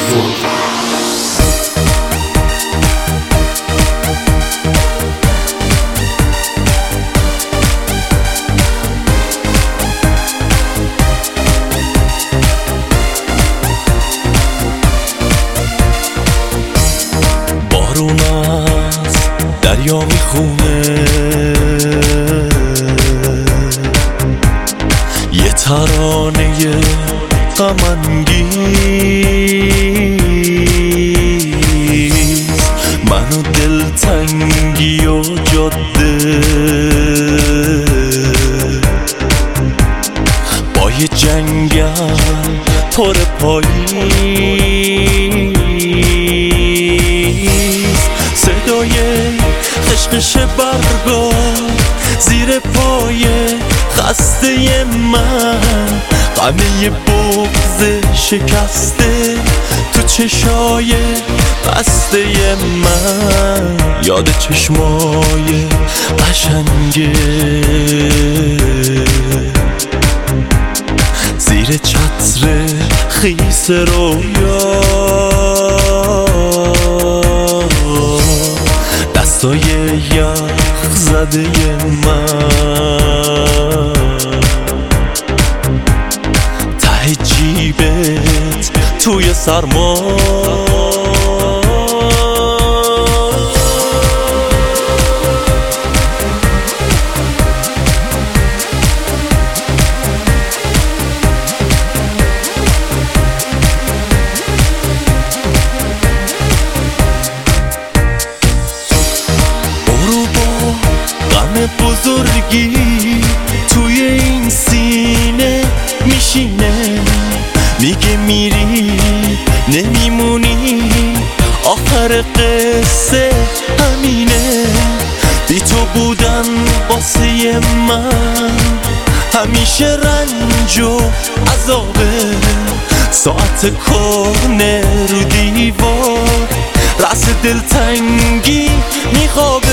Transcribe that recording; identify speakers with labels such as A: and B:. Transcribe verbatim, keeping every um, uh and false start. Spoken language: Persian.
A: نتورک.
B: بارون از دریا میخونه، یه ترانه غم انگیز، منو دلتنگی و جاده با یه جنگل پر پاییز، صدای خشخش برگا زیر پای خسته من، غمه بغض شکسته تو چشای بسته من، یاد چشمای قشنگه زیر چتر خیس رویا، دستای یخ زده من ته جیبت توی سرما، بزرگی توی این سینه میشینه، میگه میری نمیمونی، آخر قصه همینه، بی تو بودن واسه من همیشه رنج و عذابه، ساعت کهنه رو دیوار رأس دلتنگی میخوابه،